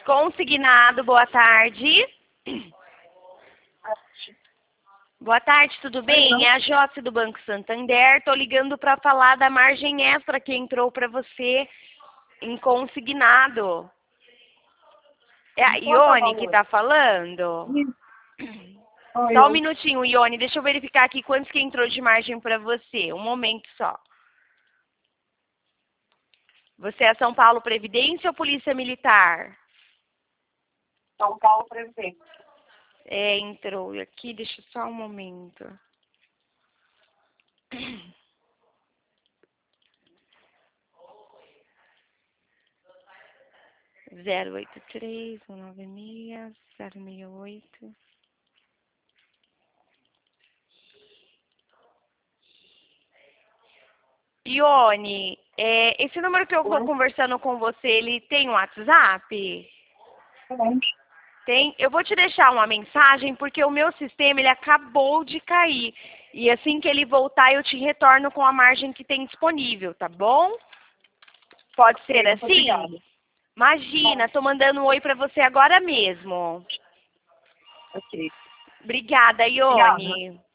Consignado, boa tarde. Boa tarde, tudo bem? É a Josi do Banco Santander. Tô ligando para falar da margem extra que entrou para você em consignado. É a Ione que tá falando? Só um minutinho, Ione. Deixa eu verificar aqui quantos que entrou de margem para você. Um momento só. Você é São Paulo Previdência ou Polícia Militar? São Paulo Previdência. É, entrou aqui. Deixa só um momento. 083-196-068. Ione, esse número que eu vou conversando com você, ele tem um WhatsApp? Tem? Eu vou te deixar uma mensagem porque o meu sistema ele acabou de cair. E assim que ele voltar, eu te retorno com a margem que tem disponível, tá bom? Pode ser assim? Obrigada. Imagina, tô mandando um oi pra você agora mesmo. Ok. Obrigada, Ione.